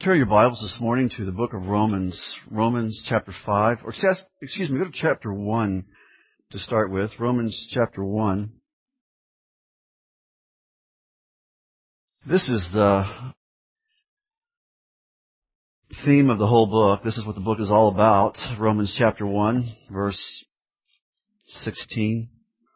Turn your Bibles this morning to the book of Romans, Romans chapter 5, or excuse me, go to chapter 1 to start with, Romans chapter 1. This is the theme of the whole book. This is what the book is all about. Romans chapter 1, verse 16.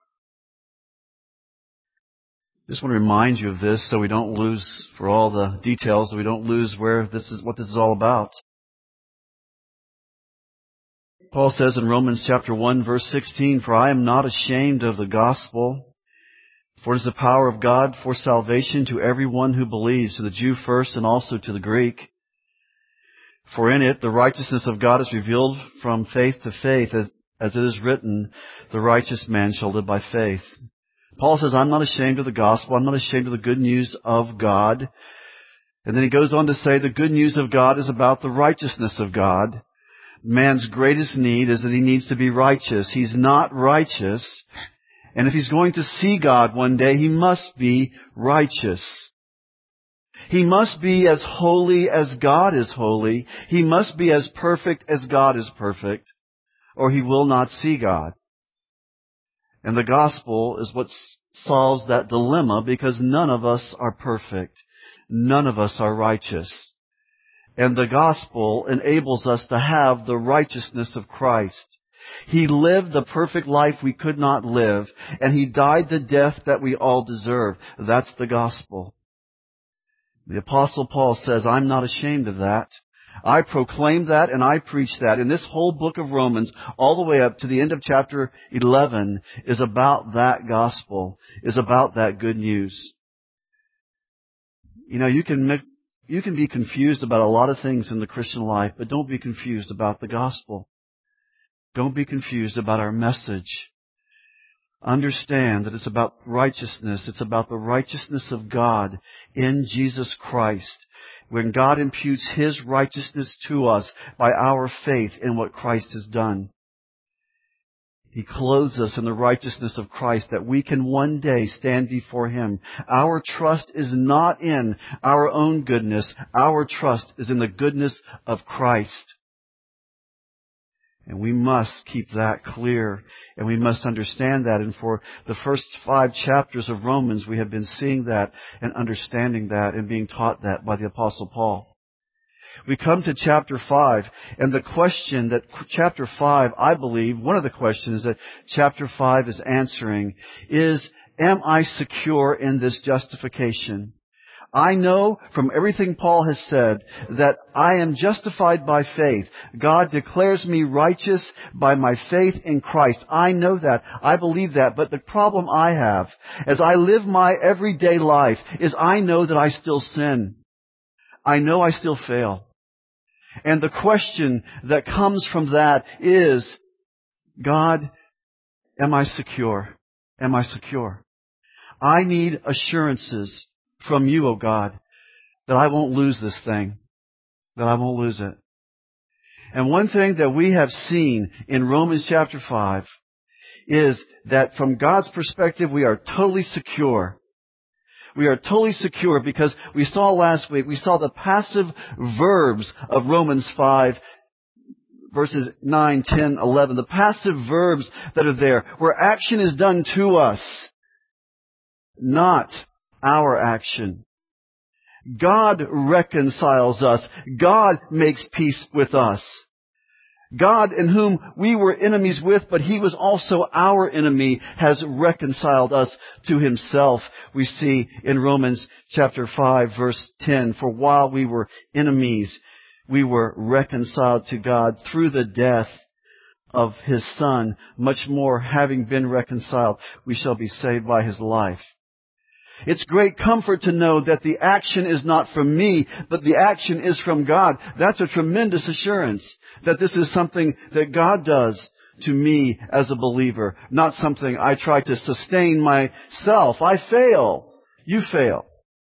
Just want to remind you of this so we don't lose, for all the details, so we don't lose what this is all about. Paul says in Romans chapter 1 verse 16, "For I am not ashamed of the gospel, for it is the power of God for salvation to everyone who believes, to the Jew first and also to the Greek. For in it the righteousness of God is revealed from faith to faith, as it is written, the righteous man shall live by faith." Paul says, I'm not ashamed of the gospel. I'm not ashamed of the good news of God. And then he goes on to say the good news of God is about the righteousness of God. Man's greatest need is that he needs to be righteous. He's not righteous. And if he's going to see God one day, he must be righteous. He must be as holy as God is holy. He must be as perfect as God is perfect, or he will not see God. And the gospel is what solves that dilemma, because none of us are perfect. None of us are righteous. And the gospel enables us to have the righteousness of Christ. He lived the perfect life we could not live, and He died the death that we all deserve. That's the gospel. The Apostle Paul says, I'm not ashamed of that. I proclaim that and I preach that. And this whole book of Romans, all the way up to the end of chapter 11, is about that gospel, is about that good news. You know, you can be confused about a lot of things in the Christian life, but don't be confused about the gospel. Don't be confused about our message. Understand that it's about righteousness. It's about the righteousness of God in Jesus Christ. When God imputes His righteousness to us by our faith in what Christ has done. He clothes us in the righteousness of Christ that we can one day stand before Him. Our trust is not in our own goodness. Our trust is in the goodness of Christ. And we must keep that clear, and we must understand that. And for the first 5 chapters of Romans, we have been seeing that and understanding that and being taught that by the Apostle Paul. We come to chapter 5, and the question that chapter 5, I believe, one of the questions that chapter 5 is answering is, am I secure in this justification? I know from everything Paul has said that I am justified by faith. God declares me righteous by my faith in Christ. I know that. I believe that. But the problem I have as I live my everyday life is I know that I still sin. I know I still fail. And the question that comes from that is, God, am I secure? Am I secure? I need assurances from You, O God, that I won't lose this thing, that I won't lose it. And one thing that we have seen in Romans chapter 5 is that from God's perspective, we are totally secure. We are totally secure because we saw last week, we saw the passive verbs of Romans 5, verses 9, 10, 11. The passive verbs that are there, where action is done to us, not our action. God reconciles us. God makes peace with us. God, in whom we were enemies with, but He was also our enemy, has reconciled us to Himself. We see in Romans chapter 5, verse 10, "For while we were enemies, we were reconciled to God through the death of His Son. Much more, having been reconciled, we shall be saved by His life." It's great comfort to know that the action is not from me, but the action is from God. That's a tremendous assurance that this is something that God does to me as a believer, not something I try to sustain myself. I fail. You fail.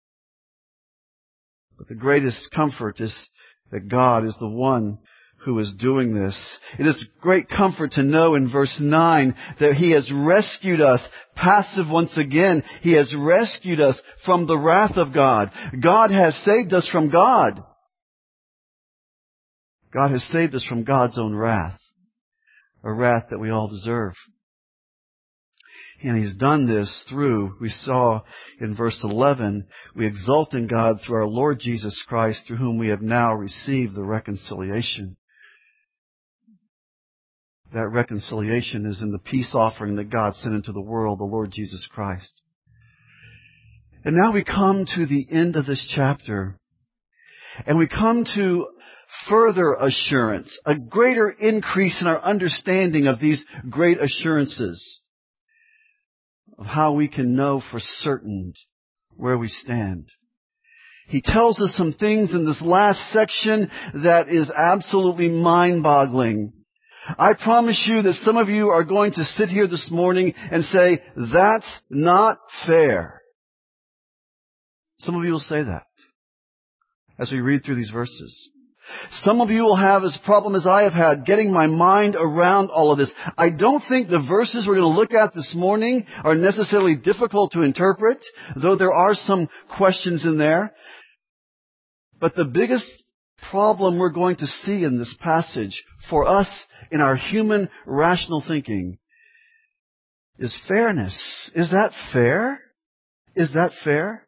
But the greatest comfort is that God is the one who is doing this. It is great comfort to know in verse 9 that He has rescued us, passive once again, He has rescued us from the wrath of God. God has saved us from God. God has saved us from God's own wrath, a wrath that we all deserve. And He's done this through, we saw in verse 11, we exult in God through our Lord Jesus Christ, through whom we have now received the reconciliation. That reconciliation is in the peace offering that God sent into the world, the Lord Jesus Christ. And now we come to the end of this chapter, and we come to further assurance, a greater increase in our understanding of these great assurances, of how we can know for certain where we stand. He tells us some things in this last section that is absolutely mind-boggling. I promise you that some of you are going to sit here this morning and say, that's not fair. Some of you will say that as we read through these verses. Some of you will have as problem as I have had getting my mind around all of this. I don't think the verses we're going to look at this morning are necessarily difficult to interpret, though there are some questions in there. But the biggest problem we're going to see in this passage for us in our human rational thinking is fairness. Is that fair? Is that fair?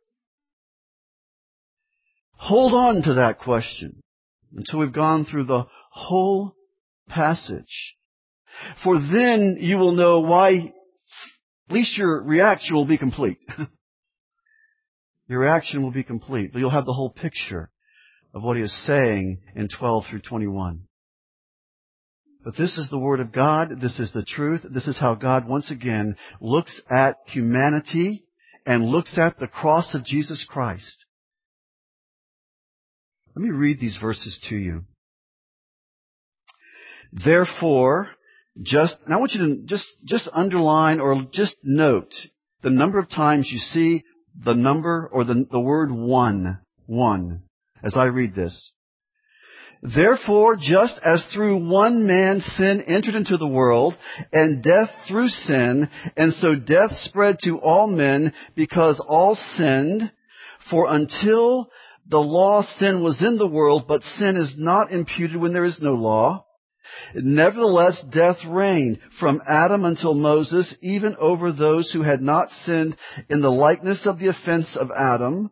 Hold on to that question until we've gone through the whole passage. For then you will know why, at least your reaction will be complete. Your reaction will be complete, but you'll have the whole picture of what he is saying in 12 through 21. But this is the Word of God. This is the truth. This is how God once again looks at humanity and looks at the cross of Jesus Christ. Let me read these verses to you. Therefore, I want you to just underline or just note the number of times you see the number or the word one, as I read this. Therefore, just as through one man sin entered into the world, and death through sin, and so death spread to all men because all sinned, for until the law, sin was in the world, but sin is not imputed when there is no law. Nevertheless, death reigned from Adam until Moses, even over those who had not sinned in the likeness of the offense of Adam,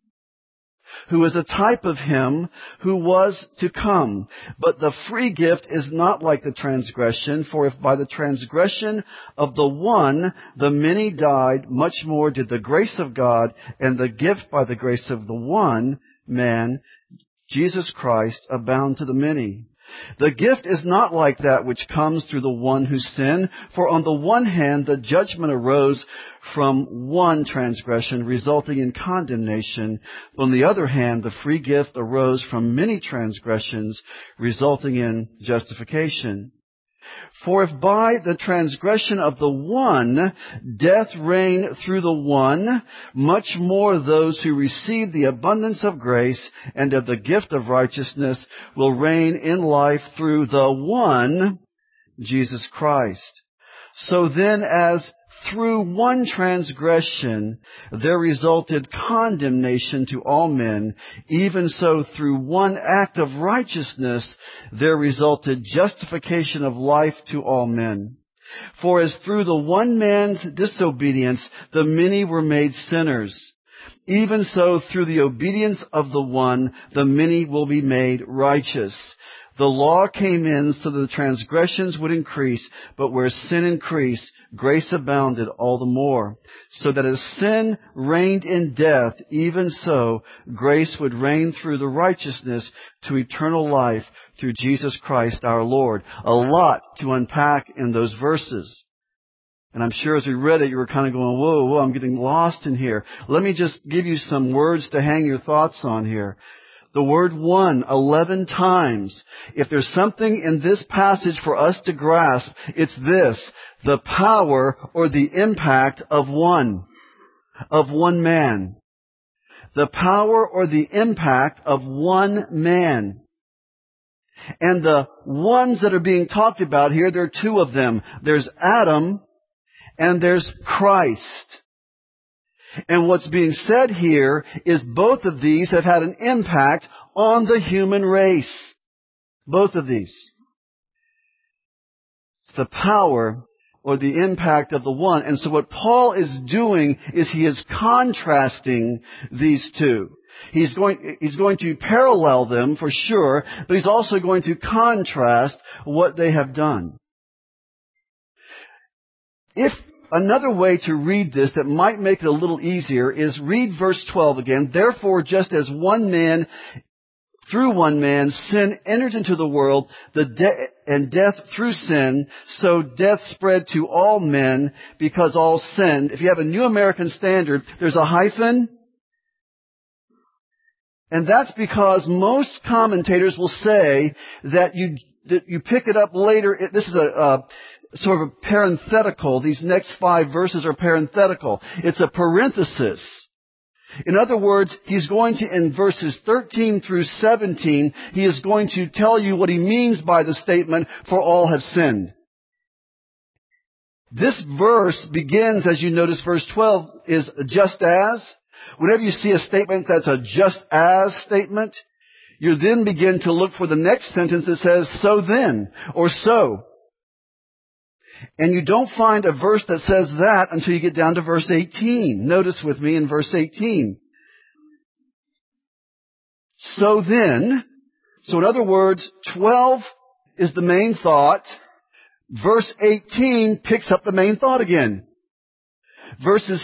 who is a type of him who was to come. But the free gift is not like the transgression, for if by the transgression of the one the many died, much more did the grace of God and the gift by the grace of the one man, Jesus Christ, abound to the many. The gift is not like that which comes through the one who sinned, for on the one hand the judgment arose from one transgression, resulting in condemnation. On the other hand, the free gift arose from many transgressions, resulting in justification. For if by the transgression of the one, death reigned through the one, much more those who receive the abundance of grace and of the gift of righteousness will reign in life through the one, Jesus Christ. So then, as through one transgression there resulted condemnation to all men, even so through one act of righteousness there resulted justification of life to all men. For as through the one man's disobedience the many were made sinners, even so through the obedience of the one the many will be made righteous. The law came in so that the transgressions would increase, but where sin increased, grace abounded all the more. So that as sin reigned in death, even so grace would reign through the righteousness to eternal life through Jesus Christ our Lord. A lot to unpack in those verses. And I'm sure as we read it, you were kind of going, whoa, I'm getting lost in here. Let me just give you some words to hang your thoughts on here. The word one, 11 times. If there's something in this passage for us to grasp, it's this: the power or the impact of one man. The power or the impact of one man. And the ones that are being talked about here, there are two of them. There's Adam and there's Christ. And what's being said here is both of these have had an impact on the human race. Both of these. It's the power or the impact of the one. And so what Paul is doing is he is contrasting these two. He's going to parallel them for sure, but he's also going to contrast what they have done. If another way to read this that might make it a little easier is read verse 12 again. Therefore, just as through one man, sin entered into the world, and death through sin, so death spread to all men because all sinned. If you have a New American Standard, there's a hyphen. And that's because most commentators will say that you pick it up later. This is a sort of a parenthetical. These next 5 verses are parenthetical. It's a parenthesis. In other words, he's going to, in verses 13 through 17, he is going to tell you what he means by the statement, for all have sinned. This verse begins, as you notice, verse 12 is just as. Whenever you see a statement that's a just as statement, you then begin to look for the next sentence that says, so then, or so. And you don't find a verse that says that until you get down to verse 18. Notice with me in verse 18. So then, so in other words, 12 is the main thought. Verse 18 picks up the main thought again. Verses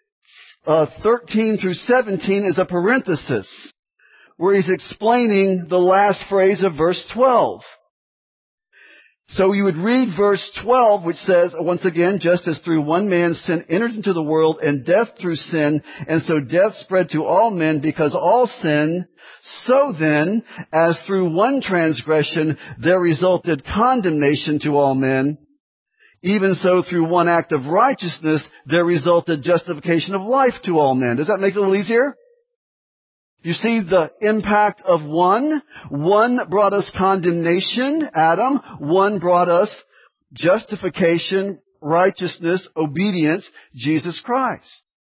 13 through 17 is a parenthesis where he's explaining the last phrase of verse 12. So you would read verse 12, which says, once again, just as through one man sin entered into the world, and death through sin, and so death spread to all men because all sin, so then, as through one transgression there resulted condemnation to all men, even so through one act of righteousness there resulted justification of life to all men. Does that make it a little easier? You see the impact of one. One brought us condemnation, Adam. One brought us justification, righteousness, obedience, Jesus Christ.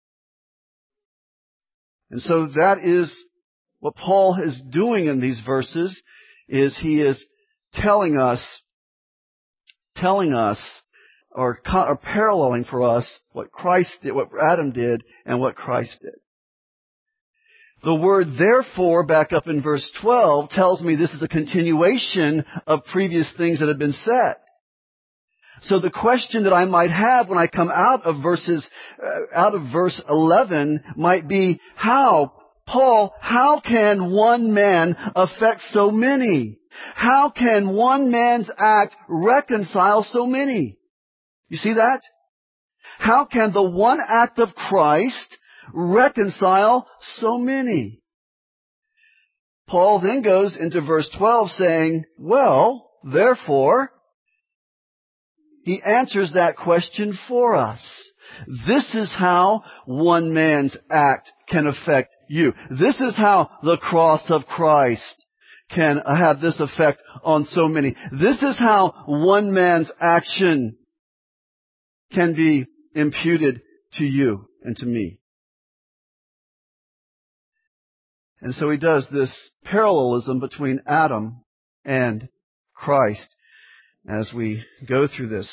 And so that is what Paul is doing in these verses, is he is telling us, or paralleling for us what Christ did, what Adam did, and what Christ did. The word therefore, back up in verse 12, tells me this is a continuation of previous things that have been said. So the question that I might have when I come out of verse 11 might be, Paul, how can one man affect so many? How can one man's act reconcile so many? You see that? How can the one act of Christ reconcile so many? Paul then goes into verse 12 saying, well, therefore, he answers that question for us. This is how one man's act can affect you. This is how the cross of Christ can have this effect on so many. This is how one man's action can be imputed to you and to me. And so he does this parallelism between Adam and Christ as we go through this.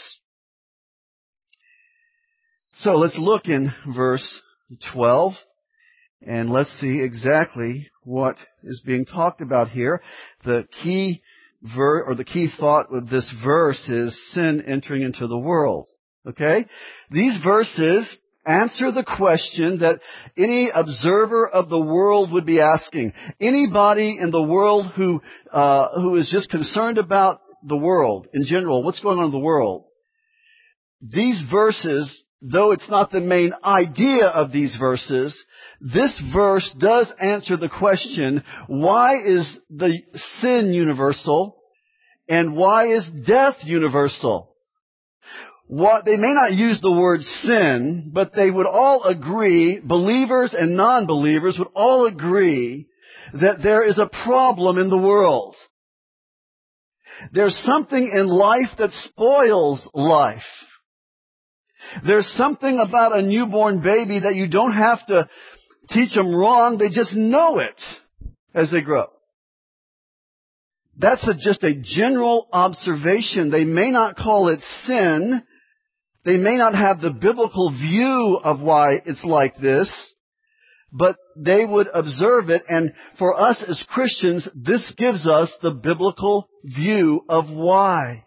So let's look in verse 12 and let's see exactly what is being talked about here. The key thought of this verse is sin entering into the world. Okay? These verses answer the question that any observer of the world would be asking. Anybody in the world who is just concerned about the world in general, what's going on in the world. These verses, though it's not the main idea of these verses, this verse does answer the question, why is the sin universal and why is death universal? They may not use the word sin, but they would all agree, believers and non-believers would all agree that there is a problem in the world. There's something in life that spoils life. There's something about a newborn baby that you don't have to teach them wrong. They just know it as they grow. That's just a general observation. They may not call it sin. They may not have the biblical view of why it's like this, but they would observe it. And for us as Christians, this gives us the biblical view of why.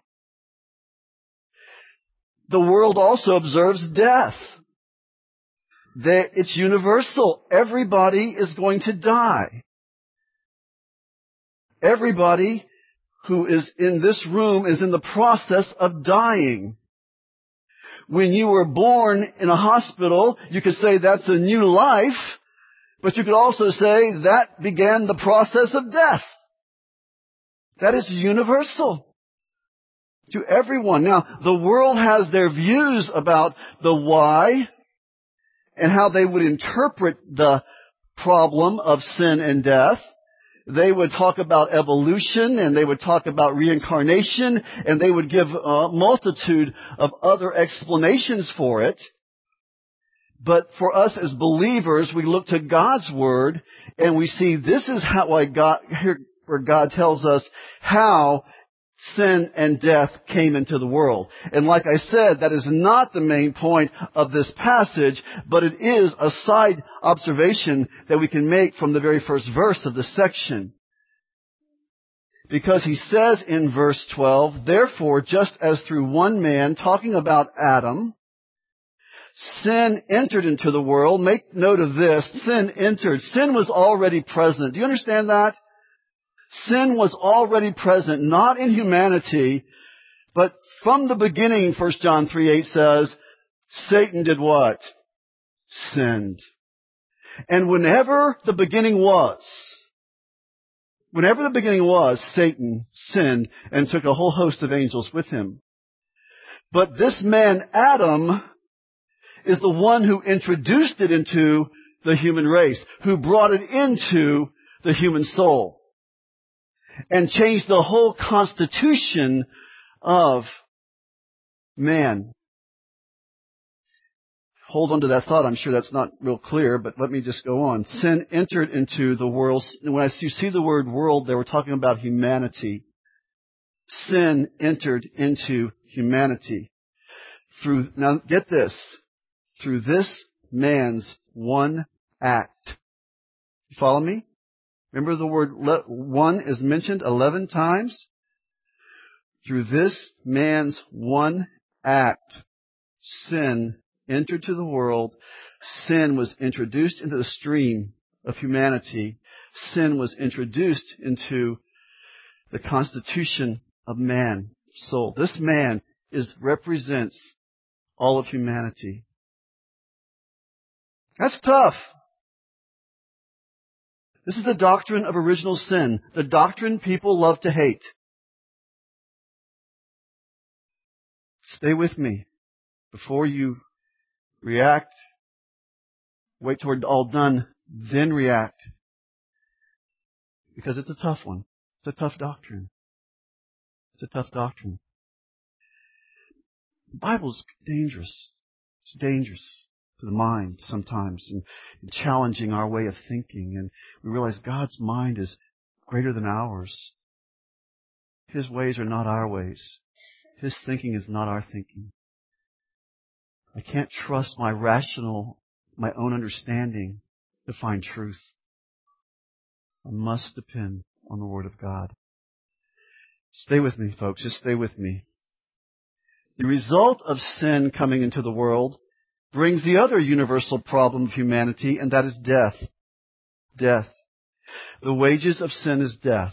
The world also observes death. It's universal. Everybody is going to die. Everybody who is in this room is in the process of dying. When you were born in a hospital, you could say that's a new life, but you could also say that began the process of death. That is universal to everyone. Now, the world has their views about the why and how they would interpret the problem of sin and death. They would talk about evolution, and they would talk about reincarnation, and they would give a multitude of other explanations for it. But for us as believers, we look to God's Word, and we see this is where God tells us how sin and death came into the world. And like I said, that is not the main point of this passage, but it is a side observation that we can make from the very first verse of this section. Because he says in verse 12, therefore, just as through one man, talking about Adam, sin entered into the world. Make note of this. Sin entered. Sin was already present. Do you understand that? Sin was already present, not in humanity, but from the beginning, 1 John 3:8 says, Satan did what? Sinned. And whenever the beginning was, Satan sinned and took a whole host of angels with him. But this man, Adam, is the one who introduced it into the human race, who brought it into the human soul, and changed the whole constitution of man. Hold on to that thought. I'm sure that's not real clear, but let me just go on. Sin entered into the world. When you see the word world, they were talking about humanity. Sin entered into humanity. Now get this, through this man's one act. You follow me? Remember the word one is mentioned 11 times? Through this man's one act, sin entered to the world. Sin was introduced into the stream of humanity. Sin was introduced into the constitution of man, soul. This man represents all of humanity. That's tough. This is the doctrine of original sin, the doctrine people love to hate. Stay with me. Before you react, wait till we're all done, then react. Because it's a tough one. It's a tough doctrine. It's a tough doctrine. The Bible's dangerous. It's dangerous to the mind sometimes, and challenging our way of thinking. And we realize God's mind is greater than ours. His ways are not our ways. His thinking is not our thinking. I can't trust my own understanding to find truth. I must depend on the Word of God. Stay with me, folks. Just stay with me. The result of sin coming into the world brings the other universal problem of humanity, and that is death. Death. The wages of sin is death.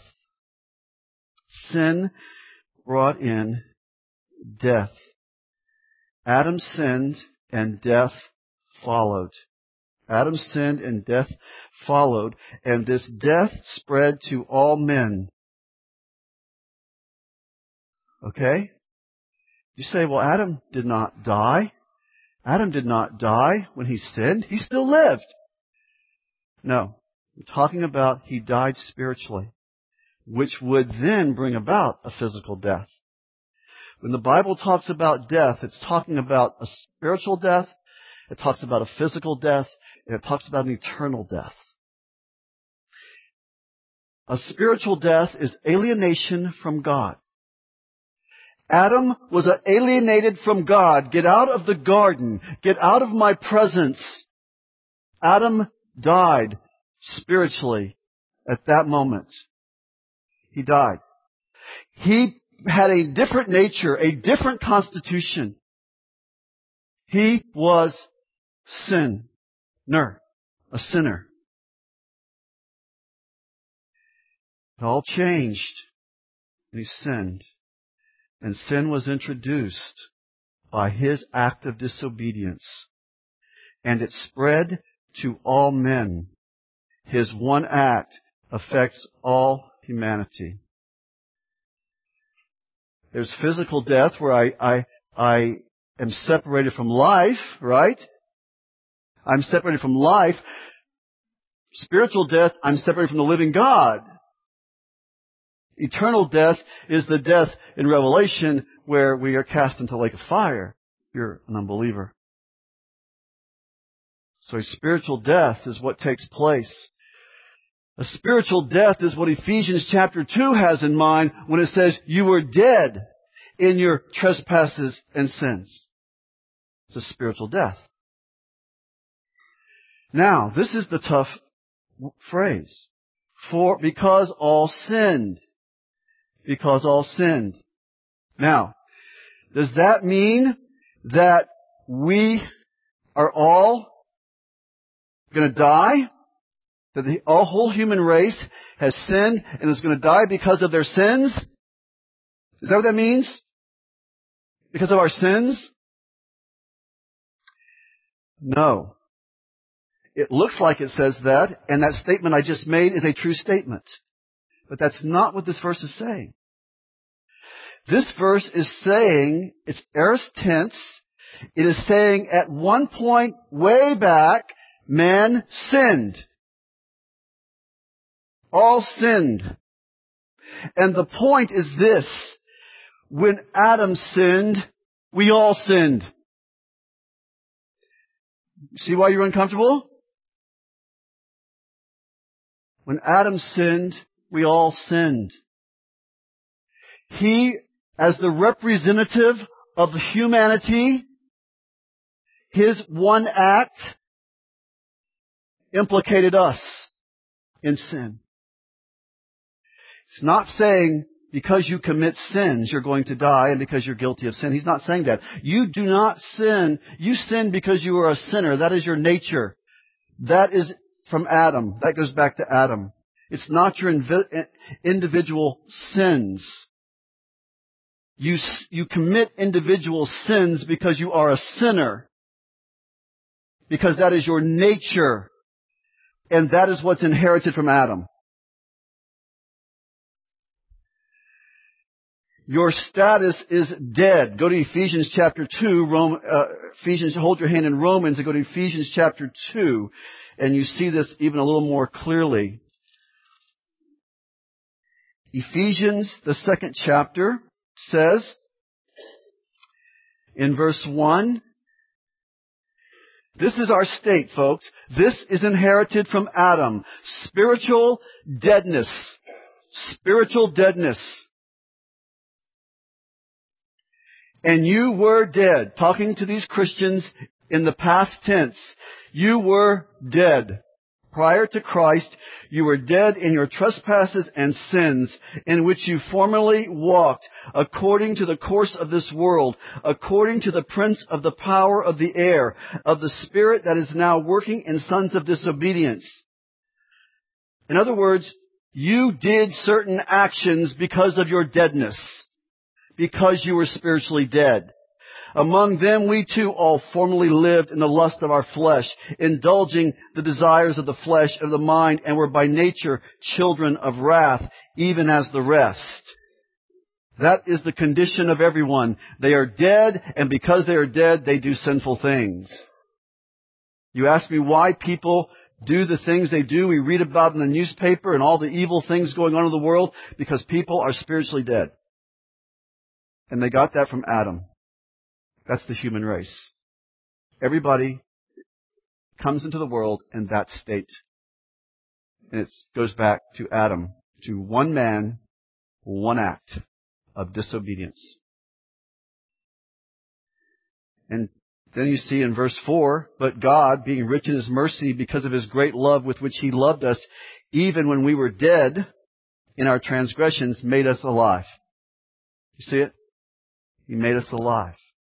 Sin brought in death. Adam sinned and death followed. Adam sinned and death followed, and this death spread to all men. Okay? You say, well, Adam did not die. Adam did not die when he sinned. He still lived. No. We're talking about he died spiritually, which would then bring about a physical death. When the Bible talks about death, it's talking about a spiritual death, it talks about a physical death, and it talks about an eternal death. A spiritual death is alienation from God. Adam was alienated from God. Get out of the garden. Get out of my presence. Adam died spiritually at that moment. He died. He had a different nature, a different constitution. He was sinner, a sinner. It all changed when he sinned. And sin was introduced by his act of disobedience. And it spread to all men. His one act affects all humanity. There's physical death where I am separated from life, right? I'm separated from life. Spiritual death, I'm separated from the living God. Eternal death is the death in Revelation where we are cast into the lake of fire. You're an unbeliever. So a spiritual death is what takes place. A spiritual death is what Ephesians chapter 2 has in mind when it says you were dead in your trespasses and sins. It's a spiritual death. Now, this is the tough phrase. Because all sinned. Because all sinned. Now, does that mean that we are all going to die? That the whole human race has sinned and is going to die because of their sins? Is that what that means? Because of our sins? No. It looks like it says that, and that statement I just made is a true statement. But that's not what this verse is saying. This verse is saying, it's aorist tense, it is saying at one point way back, man sinned. All sinned. And the point is this, when Adam sinned, we all sinned. See why you're uncomfortable? When Adam sinned, we all sinned. He, as the representative of humanity, his one act implicated us in sin. It's not saying because you commit sins you're going to die and because you're guilty of sin. He's not saying that. You do not sin. You sin because you are a sinner. That is your nature. That is from Adam. That goes back to Adam. It's not your individual sins. You commit individual sins because you are a sinner. Because that is your nature. And that is what's inherited from Adam. Your status is dead. Go to Ephesians chapter 2. Ephesians, hold your hand in Romans and go to Ephesians chapter 2. And you see this even a little more clearly. Ephesians, the 2nd chapter, says in verse 1, this is our state, folks. This is inherited from Adam. Spiritual deadness. Spiritual deadness. And you were dead. Talking to these Christians in the past tense. You were dead. Prior to Christ, you were dead in your trespasses and sins, in which you formerly walked, according to the course of this world, according to the prince of the power of the air, of the spirit that is now working in sons of disobedience. In other words, you did certain actions because of your deadness, because you were spiritually dead. Among them we too all formerly lived in the lust of our flesh, indulging the desires of the flesh and of the mind, and were by nature children of wrath, even as the rest. That is the condition of everyone. They are dead, and because they are dead, they do sinful things. You ask me why people do the things they do. We read about in the newspaper and all the evil things going on in the world because people are spiritually dead. And they got that from Adam. That's the human race. Everybody comes into the world in that state. And it goes back to Adam. to one man, one act of disobedience. And then you see in verse 4, but God, being rich in His mercy because of His great love with which He loved us, even when we were dead in our transgressions, made us alive. You see it? He made us alive.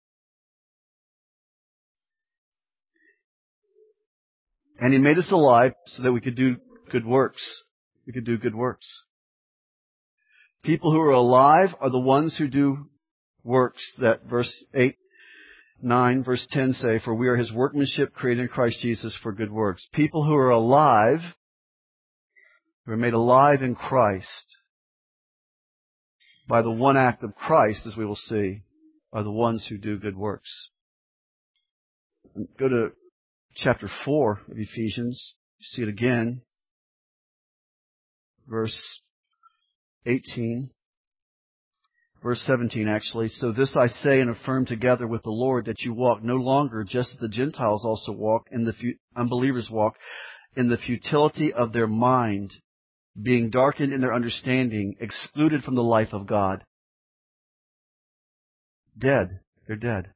And He made us alive so that we could do good works. We could do good works. People who are alive are the ones who do works that verse 8, 9, verse 10 say, for we are His workmanship created in Christ Jesus for good works. People who are alive, who are made alive in Christ by the one act of Christ, as we will see, are the ones who do good works. Go to chapter 4 of Ephesians. You see it again. Verse 18. Verse 17, actually. So this I say and affirm together with the Lord, that you walk no longer just as the Gentiles also walk, and the unbelievers walk, in the futility of their mind, being darkened in their understanding, excluded from the life of God. Dead. They're dead.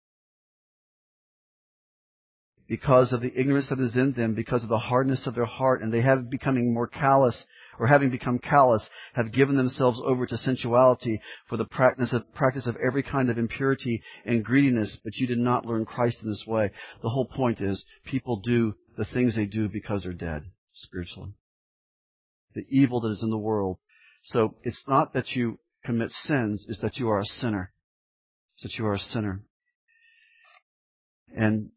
Because of the ignorance that is in them, because of the hardness of their heart, and they have becoming more callous, or having become callous, have given themselves over to sensuality for the practice of every kind of impurity and greediness, but you did not learn Christ in this way. The whole point is, people do the things they do because they're dead, spiritually. The evil that is in the world. So, it's not that you commit sins, it's that you are a sinner. It's that you are a sinner. And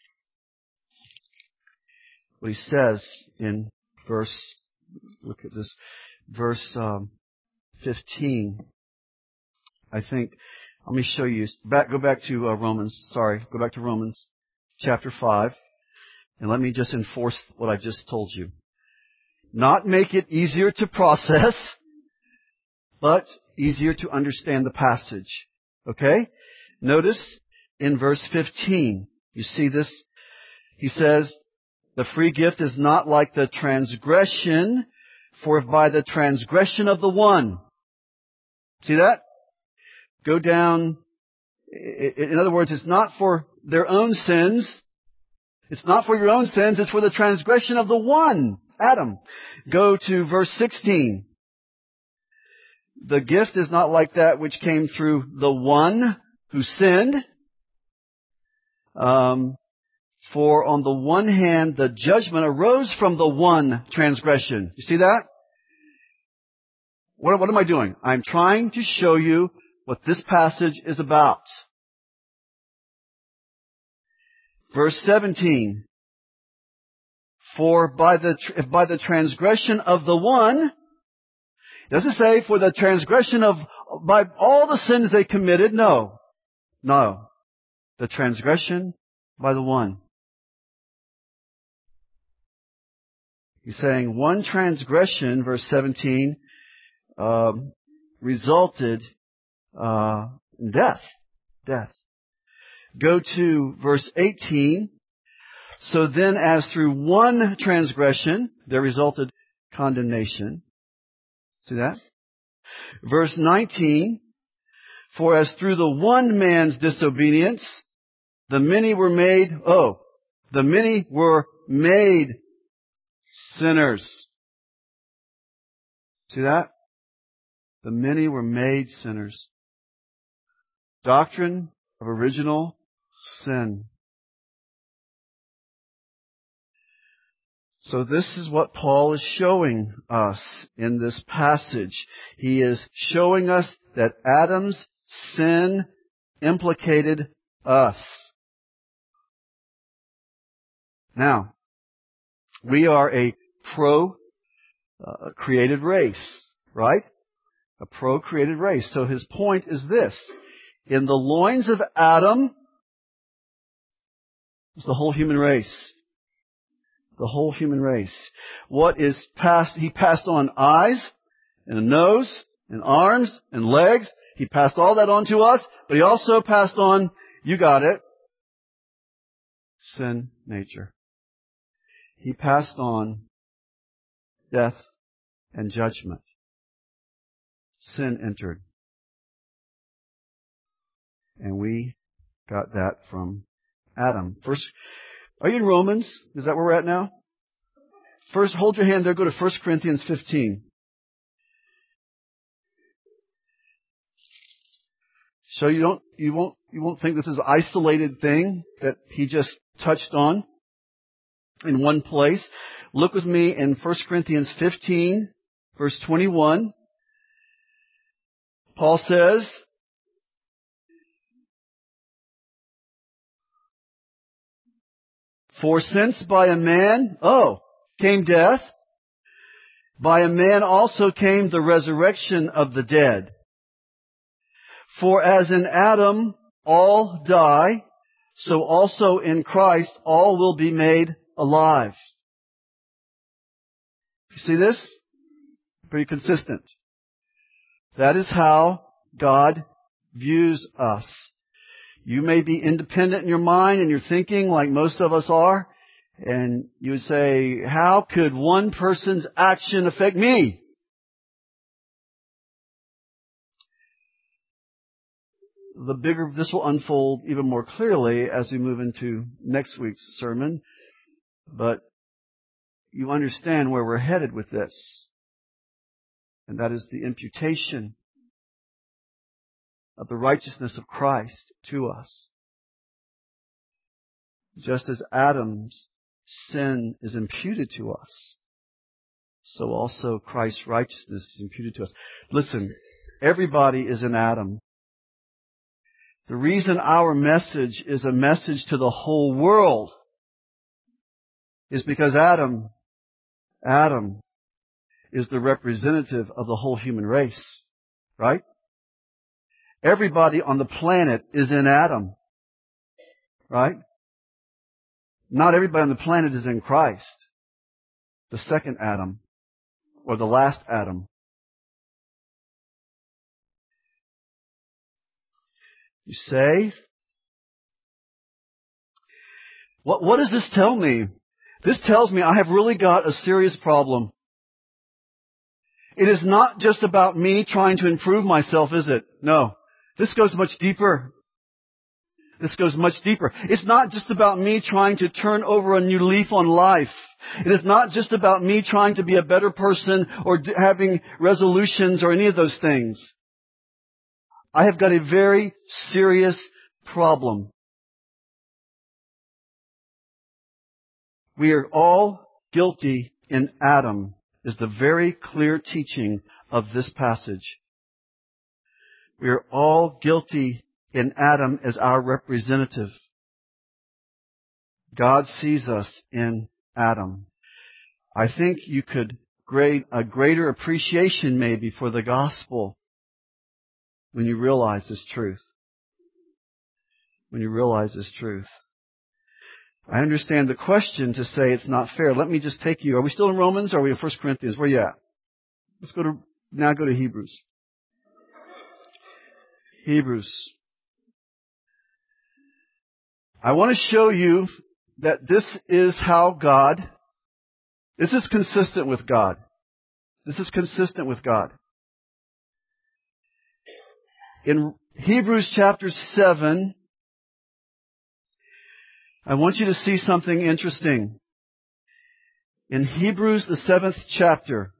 what he says in look at this, verse 15, I think, let me show you, go back to Romans chapter 5, and let me just enforce what I just told you. Not make it easier to process, but easier to understand the passage. Okay? Notice in verse 15, you see this, he says, the free gift is not like the transgression, for by the transgression of the one. See that? Go down. In other words, it's not for their own sins. It's not for your own sins. It's for the transgression of the one, Adam. Go to verse 16. The gift is not like that which came through the one who sinned. For on the one hand, the judgment arose from the one transgression. You see that? What am I doing? I'm trying to show you what this passage is about. Verse 17. For by the transgression of the one, it doesn't say for the transgression by all the sins they committed. No. The transgression by the one. He's saying one transgression, verse 17, resulted in death. Death. Go to verse 18. So then as through one transgression, there resulted condemnation. See that? Verse 19. For as through the one man's disobedience, the many were made sinners. See that? The many were made sinners. Doctrine of original sin. So this is what Paul is showing us in this passage. He is showing us that Adam's sin implicated us. Now, we are a pro-created race, right? A pro-created race. So his point is this. In the loins of Adam is the whole human race. The whole human race. He passed on eyes and a nose and arms and legs. He passed all that on to us, but he also passed on, you got it, sin nature. He passed on death and judgment. Sin entered. And we got that from Adam. First, are you in Romans? Is that where we're at now? First, hold your hand there. Go to 1 Corinthians 15. So you won't think this is an isolated thing that he just touched on in one place. Look with me in 1 Corinthians 15, verse 21. Paul says, "For since by a man, came death, by a man also came the resurrection of the dead. For as in Adam all die, so also in Christ all will be made alive." You see this? Pretty consistent. That is how God views us. You may be independent in your mind and your thinking like most of us are, and you would say, how could one person's action affect me? This will unfold even more clearly as we move into next week's sermon, but you understand where we're headed with this. And that is the imputation of the righteousness of Christ to us. Just as Adam's sin is imputed to us, so also Christ's righteousness is imputed to us. Listen, everybody is in Adam. The reason our message is a message to the whole world is because Adam is the representative of the whole human race, right? Everybody on the planet is in Adam, right? Not everybody on the planet is in Christ, the second Adam, or the last Adam. You say, what does this tell me? This tells me I have really got a serious problem. It is not just about me trying to improve myself, is it? No. This goes much deeper. This goes much deeper. It's not just about me trying to turn over a new leaf on life. It is not just about me trying to be a better person or having resolutions or any of those things. I have got a very serious problem. We are all guilty in Adam, is the very clear teaching of this passage. We are all guilty in Adam as our representative. God sees us in Adam. I think you could grade a greater appreciation maybe for the gospel when you realize this truth. When you realize this truth. I understand the question to say it's not fair. Let me just take you. Are we still in Romans or are we in 1 Corinthians? Where are you at? Let's go to Hebrews. Hebrews. I want to show you that this is consistent with God. This is consistent with God. In Hebrews chapter 7, I want you to see something interesting. In Hebrews, the 7th chapter,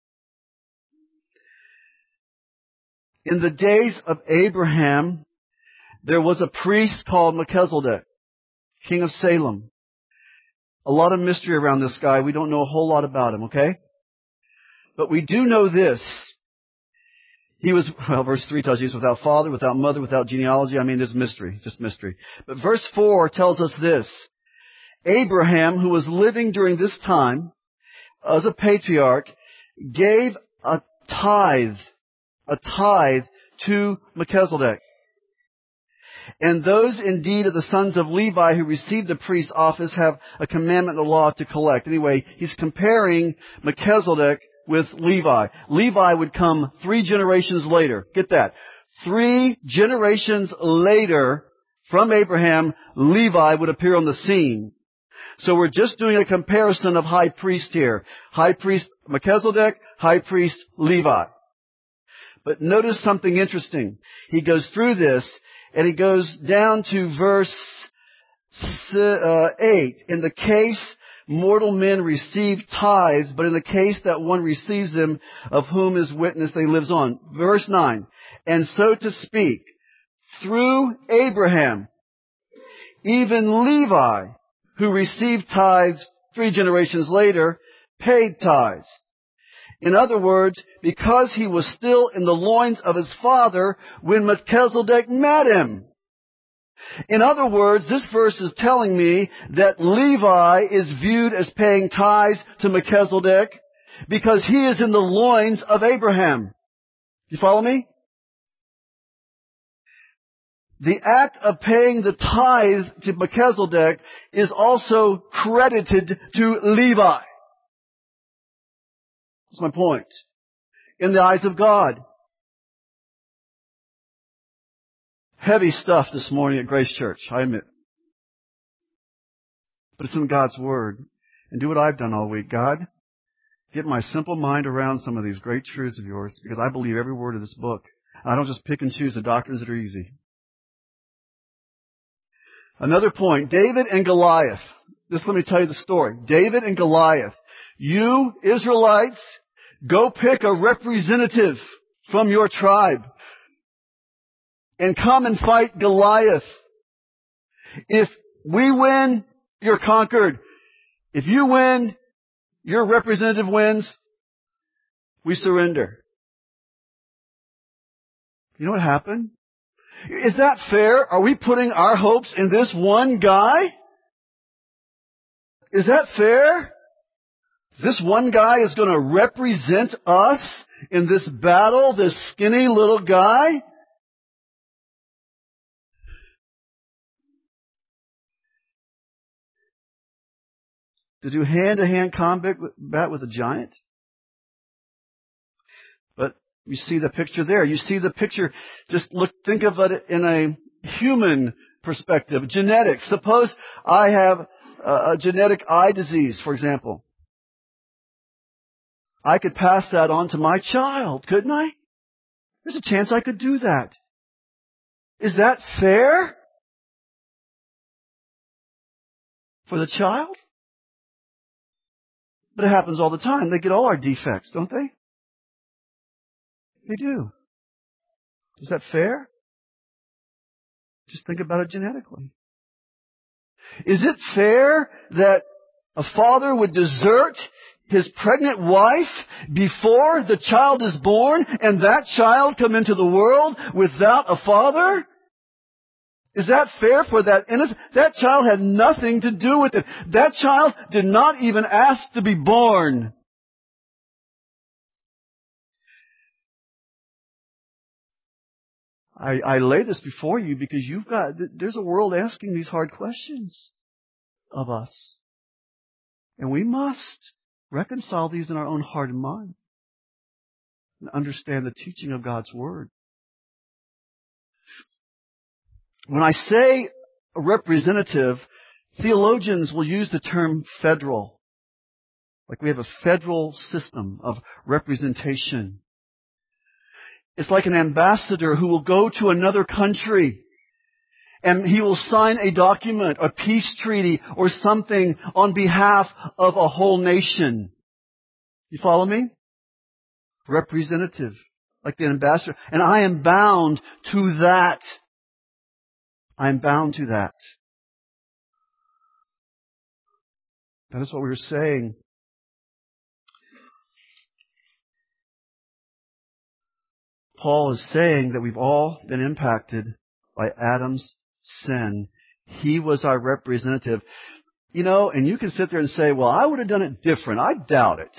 in the days of Abraham, there was a priest called Melchizedek, king of Salem. A lot of mystery around this guy. We don't know a whole lot about him, okay? But we do know this. He was, verse 3 tells you he's without father, without mother, without genealogy. I mean, there's mystery, just mystery. But verse 4 tells us this. Abraham, who was living during this time as a patriarch, gave a tithe to Melchizedek. And those indeed of the sons of Levi who received the priest's office have a commandment of the law to collect. Anyway, he's comparing Melchizedek with Levi. Levi would come 3 generations later. Get that. 3 generations later from Abraham, Levi would appear on the scene. So we're just doing a comparison of high priest here. High priest Melchizedek, high priest, Levi. But notice something interesting. He goes through this, and he goes down to verse 8. In the case mortal men receive tithes, but in the case that one receives them, of whom is witness that he lives on. Verse 9. And so to speak, through Abraham, even Levi, who received tithes 3 generations later, paid tithes. In other words, because he was still in the loins of his father when Melchizedek met him. In other words, this verse is telling me that Levi is viewed as paying tithes to Melchizedek because he is in the loins of Abraham. You follow me? The act of paying the tithe to Melchizedek is also credited to Levi. That's my point. In the eyes of God. Heavy stuff this morning at Grace Church, I admit. But it's in God's Word. And do what I've done all week. God, get my simple mind around some of these great truths of yours, because I believe every word of this book. I don't just pick and choose the doctrines that are easy. Another point, David and Goliath. Just let me tell you the story. David and Goliath. You, Israelites, go pick a representative from your tribe and come and fight Goliath. If we win, you're conquered. If you win, your representative wins, we surrender. You know what happened? Is that fair? Are we putting our hopes in this one guy? Is that fair? This one guy is going to represent us in this battle, this skinny little guy? To do hand-to-hand combat with a giant? But you see the picture there. You see the picture. Just think of it in a human perspective. Genetics. Suppose I have a genetic eye disease, for example. I could pass that on to my child, couldn't I? There's a chance I could do that. Is that fair for the child? But it happens all the time. They get all our defects, don't they? They do. Is that fair? Just think about it genetically. Is it fair that a father would desert his pregnant wife before the child is born and that child come into the world without a father? Is that fair for that innocent? That child had nothing to do with it. That child did not even ask to be born. I lay this before you because there's a world asking these hard questions of us. And we must reconcile these in our own heart and mind and understand the teaching of God's Word. When I say a representative, theologians will use the term federal. Like we have a federal system of representation. It's like an ambassador who will go to another country and he will sign a document, a peace treaty, or something on behalf of a whole nation. You follow me? Representative, like the ambassador. And I am bound to that. I am bound to that. That is what we were saying. Paul is saying that we've all been impacted by Adam's sin. He was our representative. You know, and you can sit there and say, well, I would have done it different. I doubt it.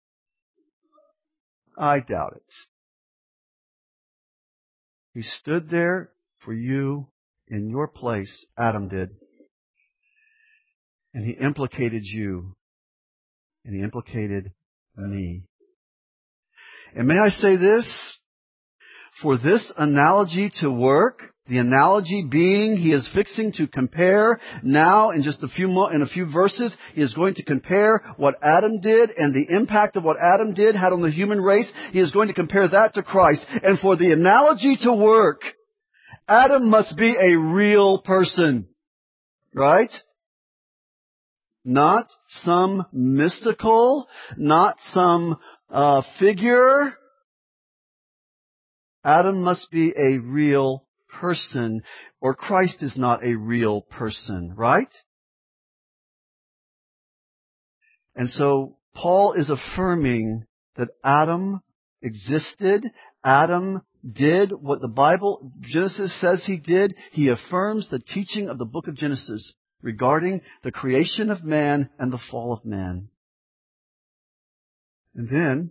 I doubt it. He stood there for you in your place, Adam did. And he implicated you. And he implicated me. And may I say this? For this analogy to work, The analogy being he is fixing to compare now in just a few verses. He is going to compare what Adam did and the impact of what Adam did had on the human race. He is going to compare that to Christ. And for the analogy to work, Adam must be a real person. Right? Not some mystical, not some figure. Adam must be a real person, or Christ is not a real person, right? And so Paul is affirming that Adam existed. Adam did what the Bible, Genesis says he did. He affirms the teaching of the book of Genesis regarding the creation of man and the fall of man. And then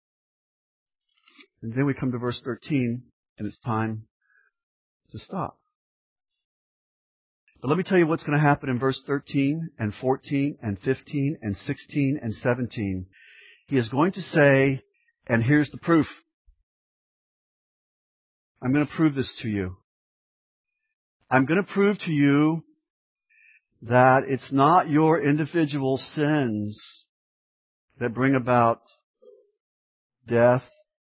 we come to verse 13, and it's time to stop. But let me tell you what's going to happen in verse 13 and 14 and 15 and 16 and 17. He is going to say, and here's the proof. I'm going to prove this to you. I'm going to prove to you that it's not your individual sins that bring about death,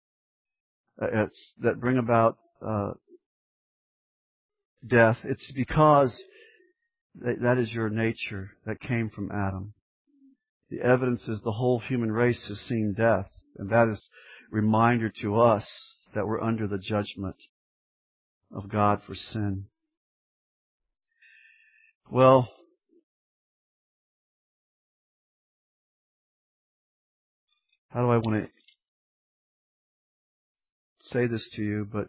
that bring about death. It's because that is your nature that came from Adam. The evidence is the whole human race has seen death, and that is a reminder to us that we're under the judgment of God for sin. Well, how do I want to say this to you? But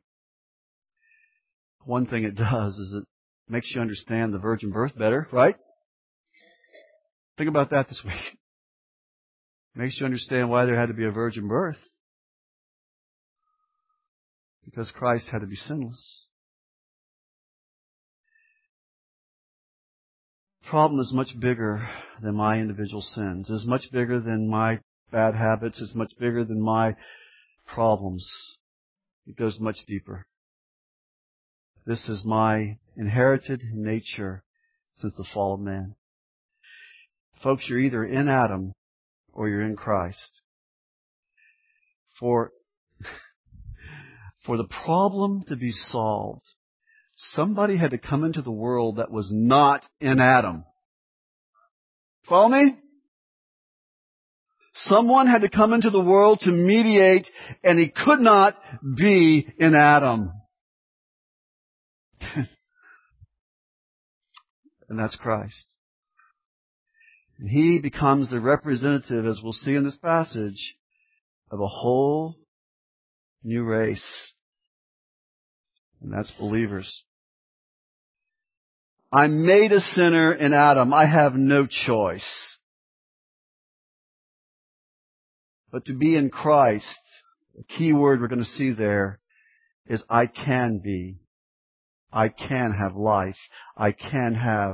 one thing it does is it makes you understand the virgin birth better, right? Think about that this week. Makes you understand why there had to be a virgin birth. Because Christ had to be sinless. The problem is much bigger than my individual sins. It's much bigger than my bad habits. It's much bigger than my problems. It goes much deeper. This is my inherited nature since the fall of man. Folks, you're either in Adam or you're in Christ. For the problem to be solved, somebody had to come into the world that was not in Adam. Follow me? Someone had to come into the world to mediate, and he could not be in Adam. And that's Christ. And He becomes the representative, as we'll see in this passage, of a whole new race. And that's believers. I'm made a sinner in Adam. I have no choice. But to be in Christ, the key word we're going to see there is I can be. I can have life. I can have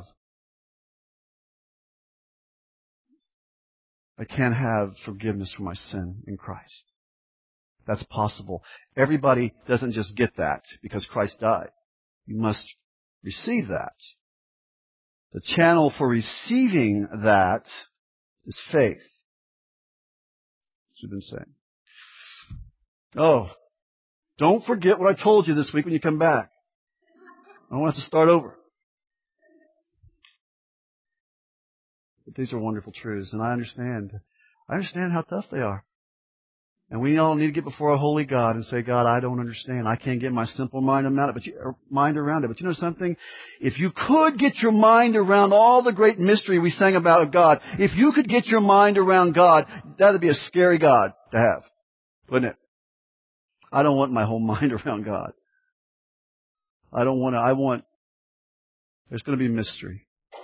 forgiveness for my sin in Christ. That's possible. Everybody doesn't just get that because Christ died. You must receive that. The channel for receiving that is faith. As we've been saying. Oh, don't forget what I told you this week when you come back. I don't want us to start over. But these are wonderful truths, and I understand how tough they are. And we all need to get before a holy God and say, God, I don't understand. I can't get my simple mind around it. But you know something? If you could get your mind around all the great mystery we sang about God, if you could get your mind around God, that would be a scary God to have, wouldn't it? I don't want my whole mind around God. There's going to be mystery.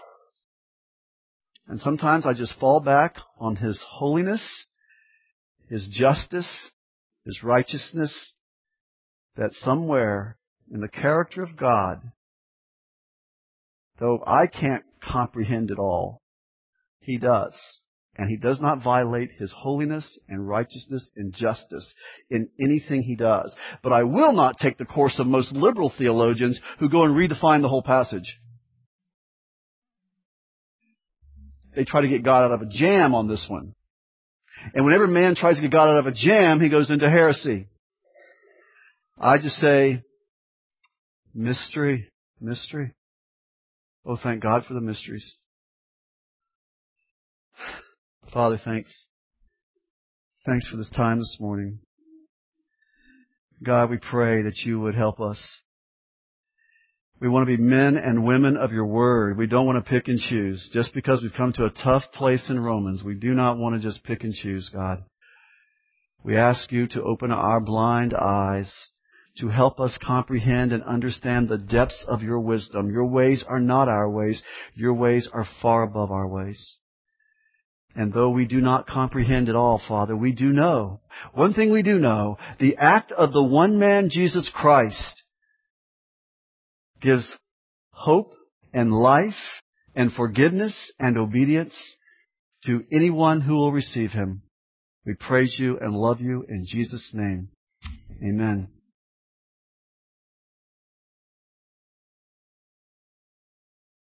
And sometimes I just fall back on His holiness, His justice, His righteousness, that somewhere in the character of God, though I can't comprehend it all, He does. And He does not violate His holiness and righteousness and justice in anything He does. But I will not take the course of most liberal theologians who go and redefine the whole passage. They try to get God out of a jam on this one. And whenever man tries to get God out of a jam, he goes into heresy. I just say, mystery, mystery. Oh, thank God for the mysteries. Father, thanks. Thanks for this time this morning. God, we pray that You would help us. We want to be men and women of Your Word. We don't want to pick and choose. Just because we've come to a tough place in Romans, we do not want to just pick and choose, God. We ask You to open our blind eyes, to help us comprehend and understand the depths of Your wisdom. Your ways are not our ways. Your ways are far above our ways. And though we do not comprehend it all, Father, we do know. One thing we do know, the act of the one man, Jesus Christ, gives hope and life and forgiveness and obedience to anyone who will receive Him. We praise You and love You in Jesus' name. Amen.